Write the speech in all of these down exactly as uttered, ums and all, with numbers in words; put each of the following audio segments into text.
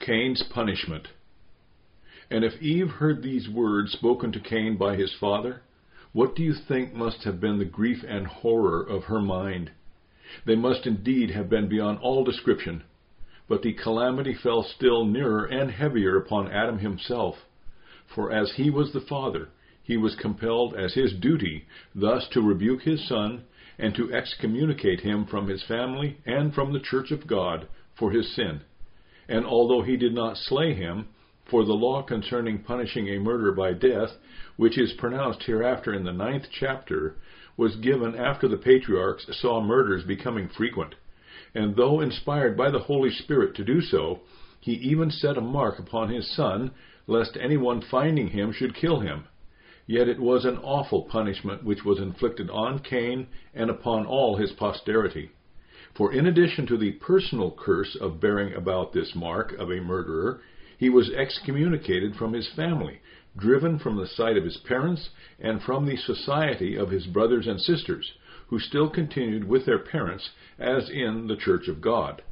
Cain's punishment. And if Eve heard these words spoken to Cain by his father, what do you think must have been the grief and horror of her mind? They must indeed have been beyond all description. But the calamity fell still nearer and heavier upon Adam himself. For as he was the father, he was compelled as his duty thus to rebuke his son and to excommunicate him from his family and from the church of God for his sin. And although he did not slay him, for the law concerning punishing a murder by death, which is pronounced hereafter in the ninth chapter, was given after the patriarchs saw murders becoming frequent. And though inspired by the Holy Spirit to do so, he even set a mark upon his son, lest anyone finding him should kill him. Yet it was an awful punishment which was inflicted on Cain and upon all his posterity. For in addition to the personal curse of bearing about this mark of a murderer, he was excommunicated from his family, driven from the sight of his parents, and from the society of his brothers and sisters, who still continued with their parents as in the church of God.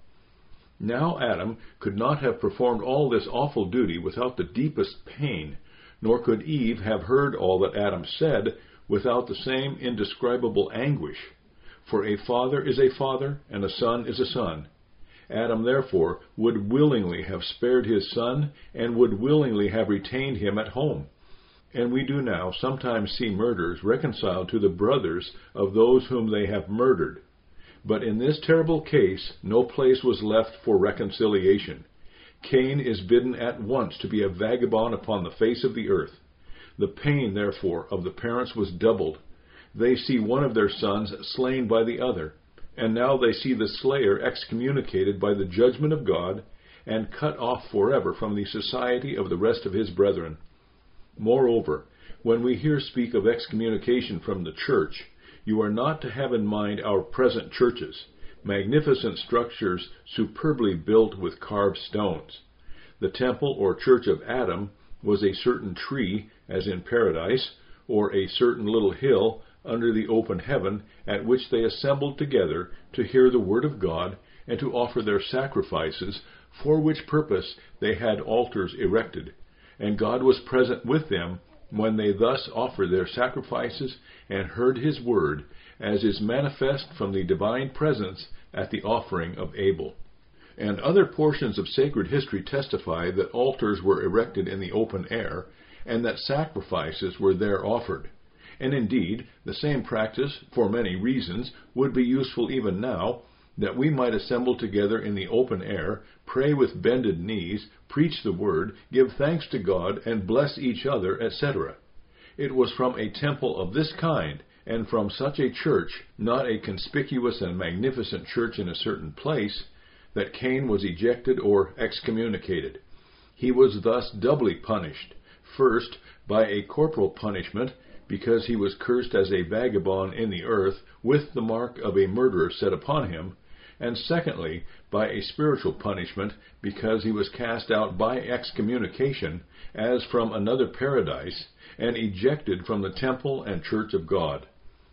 Now Adam could not have performed all this awful duty without the deepest pain, nor could Eve have heard all that Adam said without the same indescribable anguish. For a father is a father, and a son is a son. Adam, therefore, would willingly have spared his son, and would willingly have retained him at home. And we do now sometimes see murderers reconciled to the brothers of those whom they have murdered. But in this terrible case, no place was left for reconciliation. Cain is bidden at once to be a vagabond upon the face of the earth. The pain, therefore, of the parents was doubled. They see one of their sons slain by the other, and now they see the slayer excommunicated by the judgment of God, and cut off forever from the society of the rest of his brethren. Moreover, when we here speak of excommunication from the church, you are not to have in mind our present churches, magnificent structures superbly built with carved stones. The temple or church of Adam was a certain tree, as in paradise, or a certain little hill under the open heaven, at which they assembled together to hear the word of God and to offer their sacrifices, for which purpose they had altars erected. And God was present with them when they thus offered their sacrifices and heard his word, as is manifest from the divine presence at the offering of Abel. And other portions of sacred history testify that altars were erected in the open air, and that sacrifices were there offered. And indeed, the same practice, for many reasons, would be useful even now, that we might assemble together in the open air, pray with bended knees, preach the word, give thanks to God, and bless each other, et cetera. It was from a temple of this kind, and from such a church, not a conspicuous and magnificent church in a certain place, that Cain was ejected or excommunicated. He was thus doubly punished, first by a corporal punishment, because he was cursed as a vagabond in the earth, with the mark of a murderer set upon him, and secondly, by a spiritual punishment, because he was cast out by excommunication, as from another paradise, and ejected from the temple and church of God.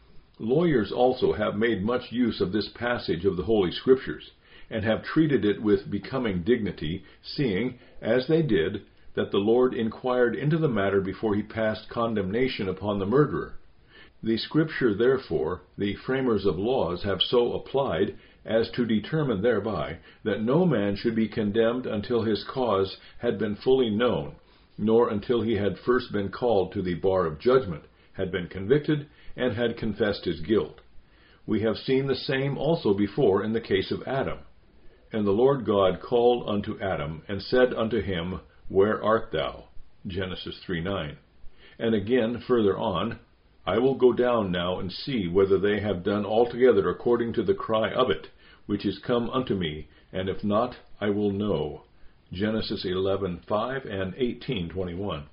Lawyers also have made much use of this passage of the Holy Scriptures, and have treated it with becoming dignity, seeing, as they did, that the Lord inquired into the matter before he passed condemnation upon the murderer. The Scripture, therefore, the framers of laws have so applied as to determine thereby that no man should be condemned until his cause had been fully known, nor until he had first been called to the bar of judgment, had been convicted, and had confessed his guilt. We have seen the same also before in the case of Adam. And the Lord God called unto Adam, and said unto him, Where art thou? Genesis three nine. And again, further on, I will go down now and see whether they have done altogether according to the cry of it, which is come unto me, and if not, I will know. Genesis eleven five and eighteen twenty-one.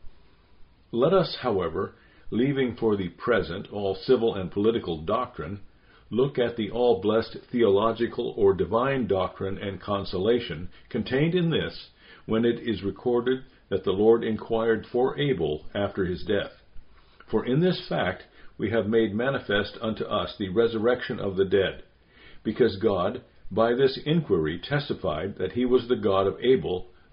Let us, however, leaving for the present all civil and political doctrine, look at the all-blessed theological or divine doctrine and consolation contained in this, when it is recorded that the Lord inquired for Abel after his death. For in this fact we have made manifest unto us the resurrection of the dead, because God, by this inquiry, testified that he was the God of Abel,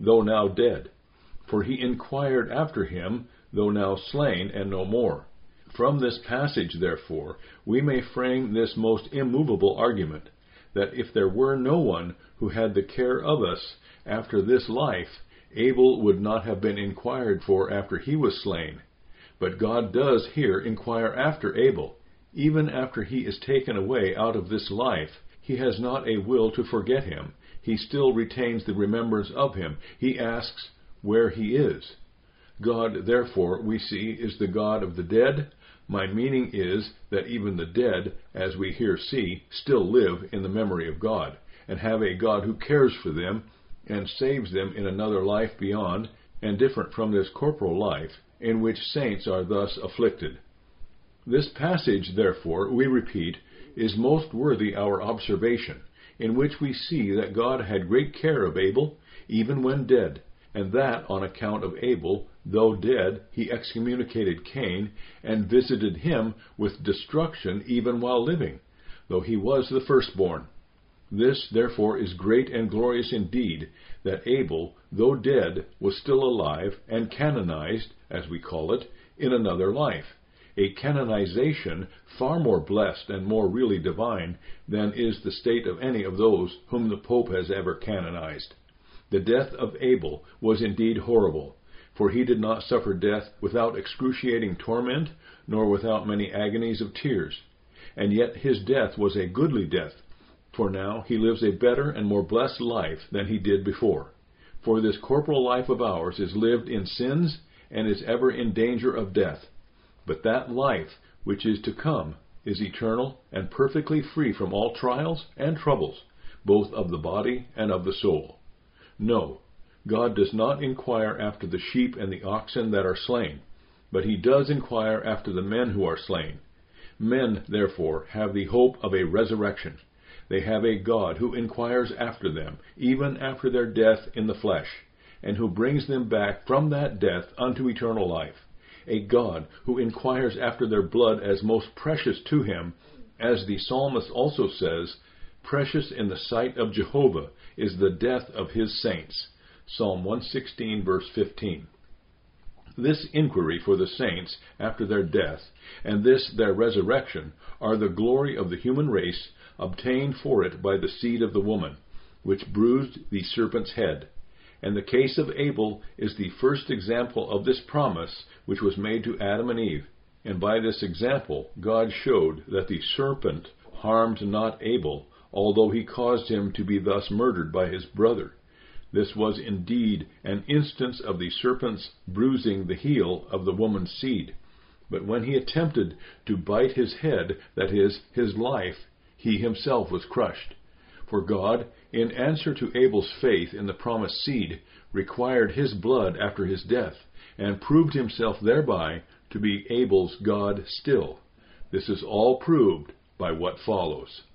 though now dead. For he inquired after him, though now slain, and no more. From this passage, therefore, we may frame this most immovable argument, that if there were no one who had the care of us after this life, Abel would not have been inquired for after he was slain. But God does here inquire after Abel. Even after he is taken away out of this life, he has not a will to forget him. He still retains the remembrance of him. He asks where he is. God, therefore, we see, is the God of the dead. My meaning is that even the dead, as we here see, still live in the memory of God, and have a God who cares for them and saves them in another life beyond, and different from this corporal life, in which saints are thus afflicted. This passage, therefore, we repeat, is most worthy our observation, in which we see that God had great care of Abel, even when dead, and that on account of Abel, though dead, he excommunicated Cain, and visited him with destruction even while living, though he was the firstborn. This, therefore, is great and glorious indeed, that Abel, though dead, was still alive, and canonized, as we call it, in another life, a canonization far more blessed and more really divine than is the state of any of those whom the Pope has ever canonized. The death of Abel was indeed horrible, for he did not suffer death without excruciating torment, nor without many agonies of tears. And yet his death was a goodly death, for now he lives a better and more blessed life than he did before. For this corporal life of ours is lived in sins, and is ever in danger of death. But that life which is to come is eternal and perfectly free from all trials and troubles, both of the body and of the soul. No, God does not inquire after the sheep and the oxen that are slain, but he does inquire after the men who are slain. Men, therefore, have the hope of a resurrection. They have a God who inquires after them, even after their death in the flesh, and who brings them back from that death unto eternal life. A God who inquires after their blood as most precious to him, as the psalmist also says, "Precious in the sight of Jehovah is the death of his saints." Psalm one sixteen, verse fifteen. This inquiry for the saints after their death, and this their resurrection, are the glory of the human race, obtained for it by the seed of the woman, which bruised the serpent's head. And the case of Abel is the first example of this promise which was made to Adam and Eve. And by this example God showed that the serpent harmed not Abel, although he caused him to be thus murdered by his brother. This was indeed an instance of the serpent's bruising the heel of the woman's seed. But when he attempted to bite his head, that is, his life, he himself was crushed. For God, in answer to Abel's faith in the promised seed, required his blood after his death, and proved himself thereby to be Abel's God still. This is all proved by what follows.